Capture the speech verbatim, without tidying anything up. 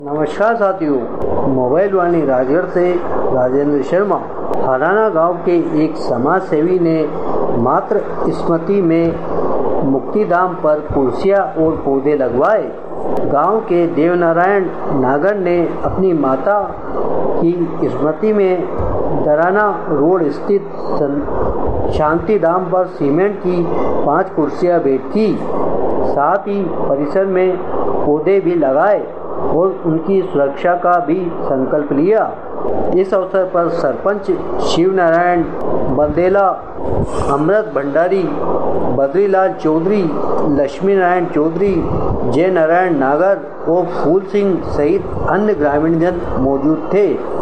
नमस्कार साथियों, मोबाइल वाणी राजगढ़ से राजेंद्र शर्मा। हराना गांव के एक समाज सेवी ने मातृ स्मृति में मुक्तिधाम पर कुर्सियां और पौधे लगवाए। गांव के देवनारायण नागर ने अपनी माता की स्मृति में दराना रोड स्थित शांतिधाम पर सीमेंट की पांच कुर्सियां भेंट की। साथ ही परिसर में पौधे भी लगाए और उनकी सुरक्षा का भी संकल्प लिया। इस अवसर पर सरपंच शिव नारायण बंदेला, अमृत भंडारी, बद्रीलाल चौधरी, लक्ष्मी नारायण चौधरी, जय नारायण नागर और फूल सिंह सहित अन्य ग्रामीणजन मौजूद थे।